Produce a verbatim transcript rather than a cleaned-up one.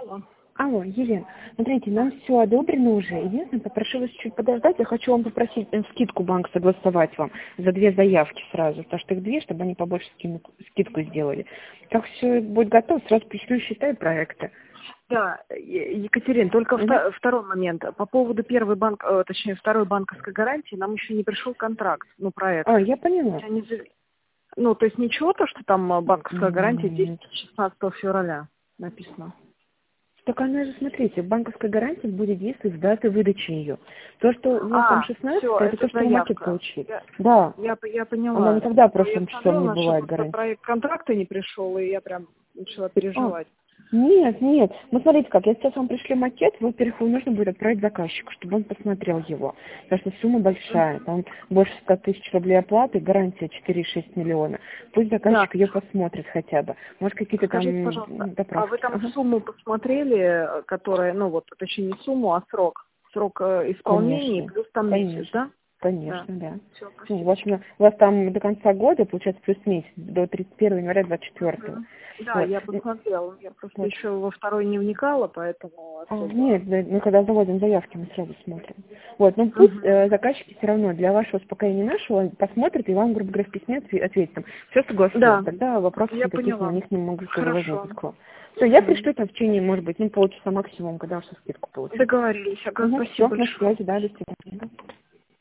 Алло. Алло, Елена, смотрите, нам все одобрено уже. Единственное, попрошу вас чуть подождать. Я хочу вам попросить э, скидку банк согласовать вам за две заявки сразу, потому что их две, чтобы они побольше скину- скидку сделали. Как все будет готово, сразу пришлю счета и проекты. Да, Е- Екатерин, только Мгм. вто- второй момент. По поводу первой банк, э, точнее, второй банковской гарантии нам еще не пришел контракт, ну, проект. А, я поняла. Они за- Ну, то есть ничего, то, что там э, банковская гарантия М, действует шестнадцатого февраля написано. Так она же, смотрите, банковская гарантия будет действовать с даты выдачи ее. То, что у вас там А, шестнадцать, все, это это то, что вы макет заявка. получили. Я, Да, я, п- я она поняла. никогда Но я прошлым часом не смотрела, что бывает просто гарантия. проект контракта не пришел, и я прям начала А, переживать. нет, нет. Ну, смотрите как, я сейчас вам пришлю макет, во-первых, его нужно будет отправить заказчику, чтобы он посмотрел его. Потому что сумма большая, там больше ста тысяч рублей оплаты, гарантия четыре и шесть миллиона. Пусть Да. заказчик ее посмотрит хотя бы. Может, какие-то там Скажите, м, пожалуйста, а вы доправки. там Ага. сумму посмотрели, которая, ну вот, точнее не сумму, а срок? Срок э, исполнения Конечно, плюс там месяц, конечно. да? Да. Конечно, да. Все, Ну, у вас, спасибо. на- у вас там до конца года, получается, плюс месяц, до тридцать первого января двадцать четвёртого. Мгм. Да, Вот. я М, посмотрела. Я просто вот. еще во второй не вникала, поэтому А, особо. нет, да, мы когда заводим заявки, мы сразу смотрим. Вот, ну пусть Мгм. э, заказчики все равно для вашего успокоения нашего посмотрят и вам, грубо говоря, в письме отве- ответят. Там, все согласуем, Да, тогда вопросов я никаких на поняла. них не могут тоже Хорошо. возникнуть к вам. Все, я Мгм. пришлю там в течение, может быть, ну полчаса максимум, когда вашу скидку получу. Договорились. Ага, Угу, все, спасибо на большое. связи, да, до свидания.